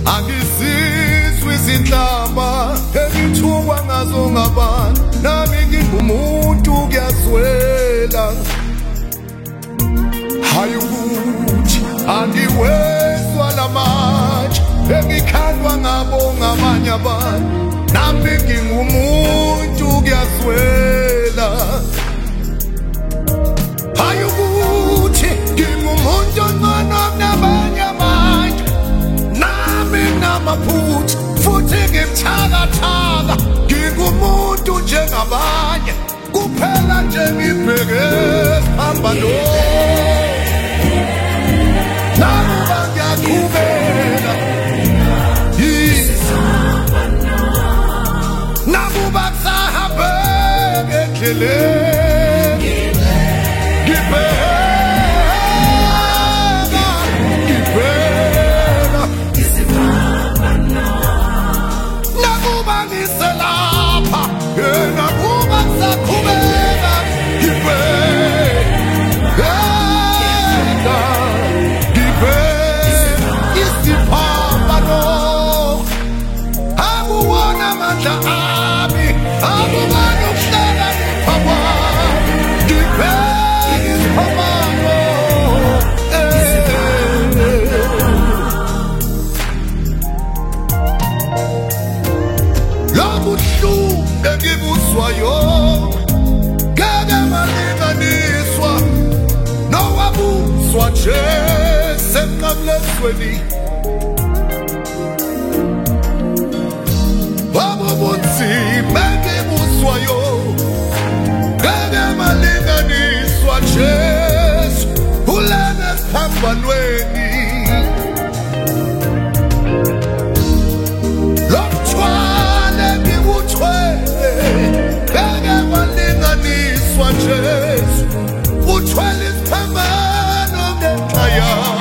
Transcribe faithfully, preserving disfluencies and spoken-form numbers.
Angizizwe izinhlamba engithukwa ngazo ngabantu, nami ngingumuntu kuyazwela. Hayi ukuthi angiwezwa lamanje engikhandwa ngabo ngamanye abantu, nami ngingumuntu kuyazwela. Hayi ukuthi ngingumuntu ongcono kunabanye abantu, nami nginamaphutha futhi ngibuthakathaka, ngingumuntu njengabanye kuphela nje ngibheke phambano. Nakuba ngiyaqhubeka nakuba kusahambeka endleleni, ngibheka ngibheka nakuba ngiselapha, nakuba kusaqhubeka ngibheka isiphambano. Akuwona amandla ami, akubona ukuhlakanipha kwami, ngibheka isiphambano. Lobu buhlungu engibuzwayo ngeke balinganiswa nowabuzwa nje semqamlezweni. Lobu bunzima engibuzwayo ngeke balinganiswa nje ulana esiphambanweni. Lomthwalo engikuthwele ngeke balinganiswa nje, uthwele isiphambano ngenxa yami.